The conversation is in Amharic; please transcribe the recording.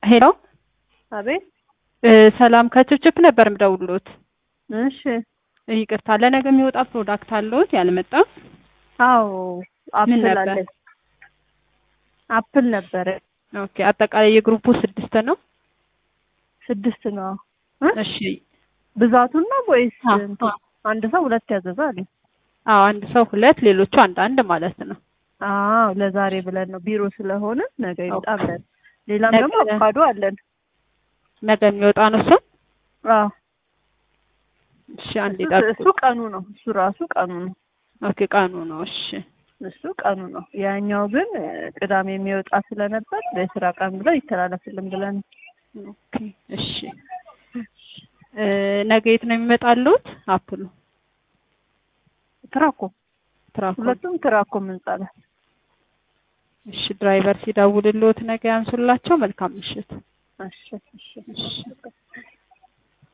ሄሎ አቤት። ሰላም ከችፕችፕ ነበር የምደውልዎት። እሺ። ይቅርታ ለነገ የሚወጣ ፕሮዳክት አለዎት ያልመጣ? አዎ ምን አፕል ነበር? አለ። አፕል ነበረ። ኦኬ አጠቃላይ የግሩፑ 6 ነው? 6 ነው። እሺ ብዛቱን ነው ወይስ አ አንድ ሰው ሁለት ያዘዛል? አዎ አንድ ሰው ሁለት ሌሎቹ አንድ ማለት ነው። አዎ ለዛሬ ብለን ነው ቢሮ ስለሆነ ነገ ይምጣ ብለን። ሌላም ነገ ደግሞ አቮካዶ አለን። ነገ የሚወጣ ነው እሱ? አዎ እሺ አንዴ ጠብቁ። እሱ ቀኑ ነው። እሱ ራሱ ቀኑ ነው። ኦኬ ቀኑ ነው። እሺ እሱ ቀኑ ነው። ያኛው ግን ቅዳሜ የሚወጣ ስለነበር ለስራ ቀን ብለው ይተላለፍልን ብለን። ኦኬ እሺ ነገ የት ነው የሚመጣሉት? አፕሉ ትራኮ ትራኮ። ሁለቱም ትራኮ ምንጻለ። እሺ ድራይቨር ሲደውልልዎት ነገ ያንሱላቸው። መልካም ምሽት። እሺ እሺ። እሺ